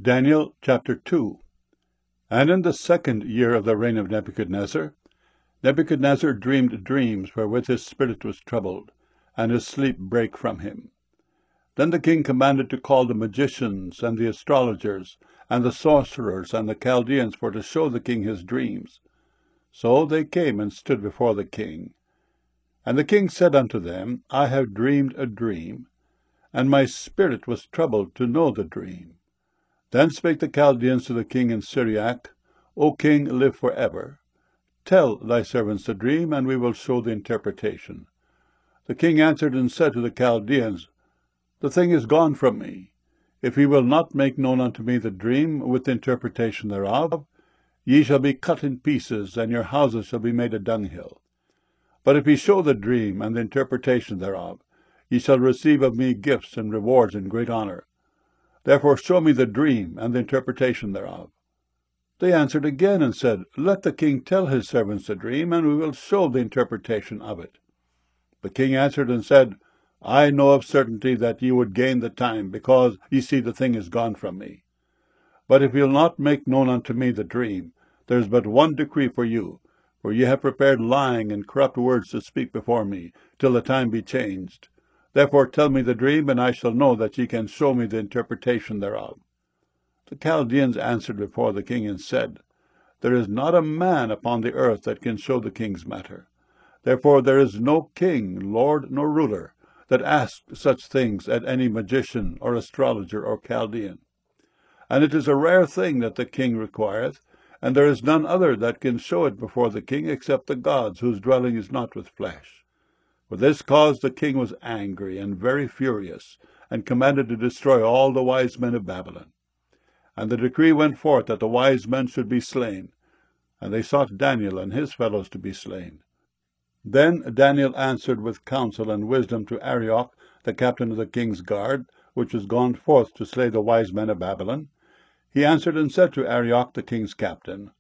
Daniel chapter 2. And in the 2nd year of the reign of Nebuchadnezzar, Nebuchadnezzar dreamed dreams wherewith his spirit was troubled, and his sleep brake from him. Then the king commanded to call the magicians, and the astrologers, and the sorcerers, and the Chaldeans, for to show the king his dreams. So they came and stood before the king. And the king said unto them, I have dreamed a dream, and my spirit was troubled to know the dream. Then spake the Chaldeans to the king in Syriac, O king, live for ever. Tell thy servants the dream, and we will show the interpretation. The king answered and said to the Chaldeans, The thing is gone from me. If ye will not make known unto me the dream with the interpretation thereof, ye shall be cut in pieces, and your houses shall be made a dunghill. But if ye show the dream and the interpretation thereof, ye shall receive of me gifts and rewards and great honour. Therefore show me the dream and the interpretation thereof. They answered again and said, Let the king tell his servants the dream, and we will show the interpretation of it. The king answered and said, I know of certainty that ye would gain the time, because ye see the thing is gone from me. But if ye will not make known unto me the dream, there is but one decree for you, for ye have prepared lying and corrupt words to speak before me, till the time be changed. Therefore tell me the dream, and I shall know that ye can show me the interpretation thereof. The Chaldeans answered before the king and said, There is not a man upon the earth that can show the king's matter. Therefore there is no king, lord, nor ruler, that asks such things at any magician, or astrologer, or Chaldean. And it is a rare thing that the king requireth, and there is none other that can show it before the king, except the gods, whose dwelling is not with flesh. For this cause the king was angry and very furious, and commanded to destroy all the wise men of Babylon. And the decree went forth that the wise men should be slain, and they sought Daniel and his fellows to be slain. Then Daniel answered with counsel and wisdom to Arioch, the captain of the king's guard, which was gone forth to slay the wise men of Babylon. He answered and said to Arioch, the king's captain,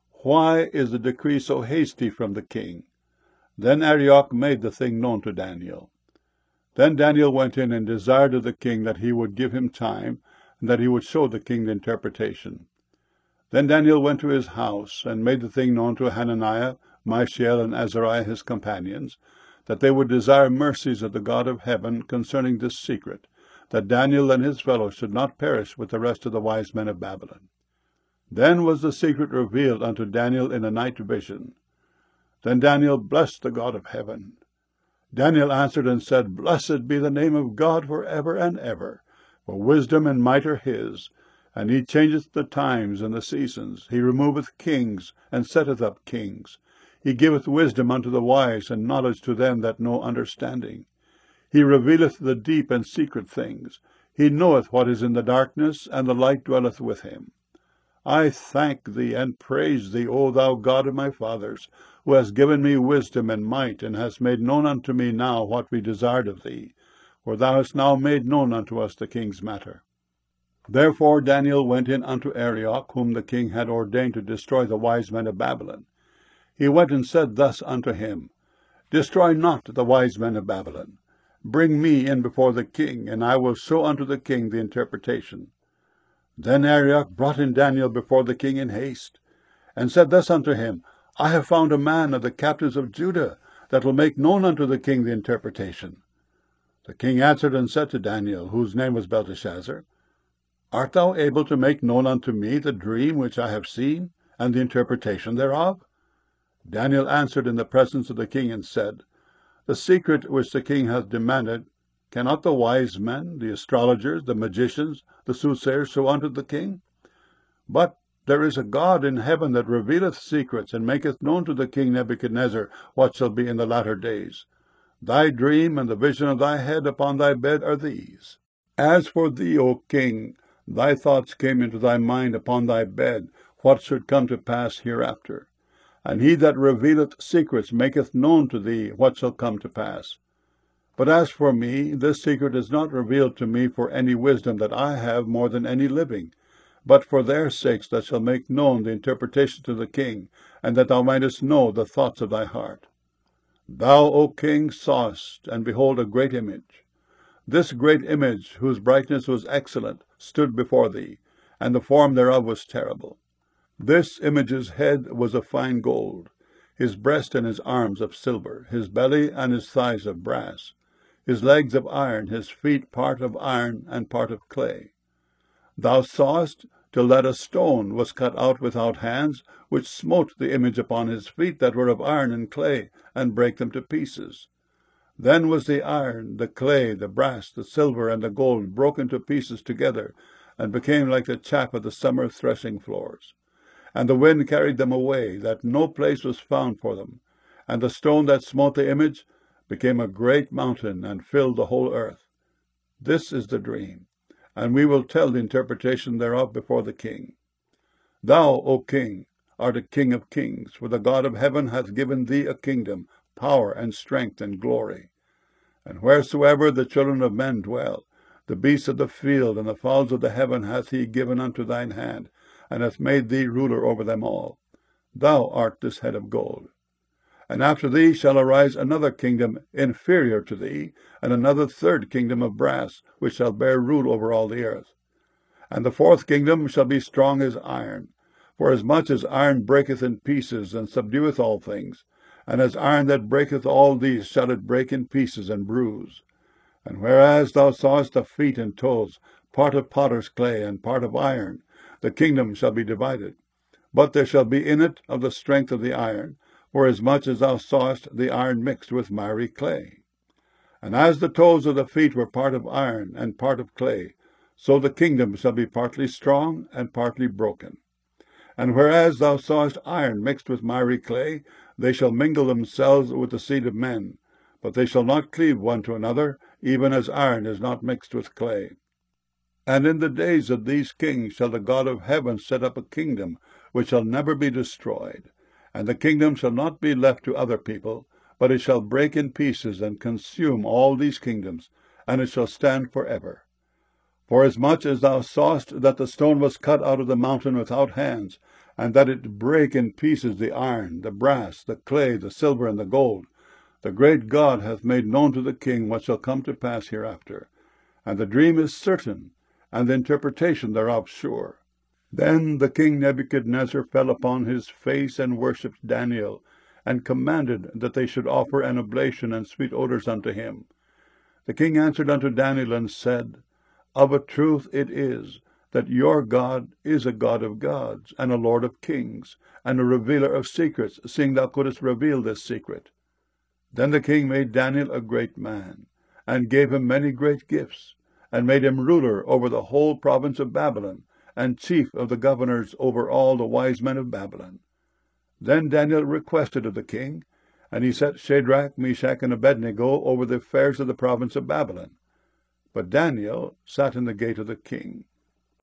Why is the decree so hasty from the king? Then Arioch made the thing known to Daniel. Then Daniel went in and desired of the king that he would give him time, and that he would show the king the interpretation. Then Daniel went to his house, and made the thing known to Hananiah, Mishael, and Azariah his companions, that they would desire mercies of the God of heaven concerning this secret, that Daniel and his fellows should not perish with the rest of the wise men of Babylon. Then was the secret revealed unto Daniel in a night vision. Then Daniel blessed the God of heaven. Daniel answered and said, Blessed be the name of God for ever and ever, for wisdom and might are his, and he changeth the times and the seasons. He removeth kings, and setteth up kings. He giveth wisdom unto the wise, and knowledge to them that know understanding. He revealeth the deep and secret things. He knoweth what is in the darkness, and the light dwelleth with him. I thank thee and praise thee, O thou God of my fathers, who hast given me wisdom and might, and hast made known unto me now what we desired of thee, for thou hast now made known unto us the king's matter. Therefore Daniel went in unto Arioch, whom the king had ordained to destroy the wise men of Babylon. He went and said thus unto him, Destroy not the wise men of Babylon. Bring me in before the king, and I will show unto the king the interpretation. Then Arioch brought in Daniel before the king in haste, and said thus unto him, I have found a man of the captives of Judah, that will make known unto the king the interpretation. The king answered and said to Daniel, whose name was Belteshazzar, Art thou able to make known unto me the dream which I have seen, and the interpretation thereof? Daniel answered in the presence of the king and said, The secret which the king hath demanded, cannot the wise men, the astrologers, the magicians, the soothsayers show unto the king? But there is a God in heaven that revealeth secrets, and maketh known to the king Nebuchadnezzar what shall be in the latter days. Thy dream and the vision of thy head upon thy bed are these. As for thee, O king, thy thoughts came into thy mind upon thy bed, what should come to pass hereafter. And he that revealeth secrets maketh known to thee what shall come to pass. But as for me, this secret is not revealed to me for any wisdom that I have more than any living, but for their sakes that shall make known the interpretation to the king, and that thou mightest know the thoughts of thy heart. Thou, O king, sawest, and behold, a great image. This great image, whose brightness was excellent, stood before thee, and the form thereof was terrible. This image's head was of fine gold, his breast and his arms of silver, his belly and his thighs of brass, his legs of iron, his feet part of iron and part of clay. Thou sawest till that a stone was cut out without hands, which smote the image upon his feet that were of iron and clay, and brake them to pieces. Then was the iron, the clay, the brass, the silver, and the gold broken to pieces together, and became like the chaff of the summer threshing floors. And the wind carried them away, that no place was found for them. And the stone that smote the image became a great mountain, and filled the whole earth. This is the dream, and we will tell the interpretation thereof before the king. Thou, O king, art a king of kings, for the God of heaven hath given thee a kingdom, power, and strength, and glory. And wheresoever the children of men dwell, the beasts of the field and the fowls of the heaven hath he given unto thine hand, and hath made thee ruler over them all. Thou art this head of gold. And after thee shall arise another kingdom inferior to thee, and another third kingdom of brass, which shall bear rule over all the earth. And the fourth kingdom shall be strong as iron, for as much as iron breaketh in pieces, and subdueth all things, and as iron that breaketh all these shall it break in pieces and bruise. And whereas thou sawest the feet and toes, part of potter's clay, and part of iron, the kingdom shall be divided. But there shall be in it of the strength of the iron, for as much as thou sawest the iron mixed with miry clay. And as the toes of the feet were part of iron and part of clay, so the kingdom shall be partly strong and partly broken. And whereas thou sawest iron mixed with miry clay, they shall mingle themselves with the seed of men, but they shall not cleave one to another, even as iron is not mixed with clay. And in the days of these kings shall the God of heaven set up a kingdom which shall never be destroyed, and the kingdom shall not be left to other people, but it shall break in pieces and consume all these kingdoms, and it shall stand forever. Forasmuch as thou sawest that the stone was cut out of the mountain without hands, and that it brake in pieces the iron, the brass, the clay, the silver, and the gold, the great God hath made known to the king what shall come to pass hereafter. And the dream is certain, and the interpretation thereof sure. Then the king Nebuchadnezzar fell upon his face and worshipped Daniel, and commanded that they should offer an oblation and sweet odors unto him. The king answered unto Daniel and said, Of a truth it is, that your God is a God of gods, and a Lord of kings, and a revealer of secrets, seeing thou couldst reveal this secret. Then the king made Daniel a great man, and gave him many great gifts, and made him ruler over the whole province of Babylon, and chief of the governors over all the wise men of Babylon. Then Daniel requested of the king, and he set Shadrach, Meshach, and Abednego over the affairs of the province of Babylon. But Daniel sat in the gate of the king.